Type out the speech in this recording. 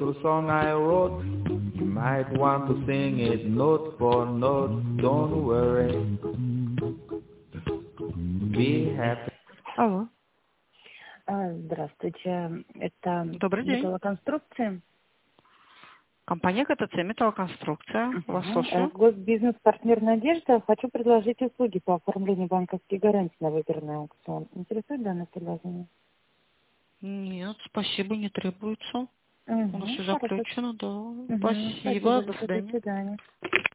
little song I wrote. You might want to sing it note for note. Don't worry. Be happy. Алло. Здравствуйте. Это Добрый день. металлоконструкции. Компания КТЦ «Металлоконструкция». Вас слушаю. Госбизнес-партнер «Надежда». Хочу предложить услуги по оформлению банковских гарантий на выбранный аукцион. Интересует данное предложение? Нет, спасибо, не требуется. У нас все Хорошо. заключено, да. Спасибо, до свидания. До свидания.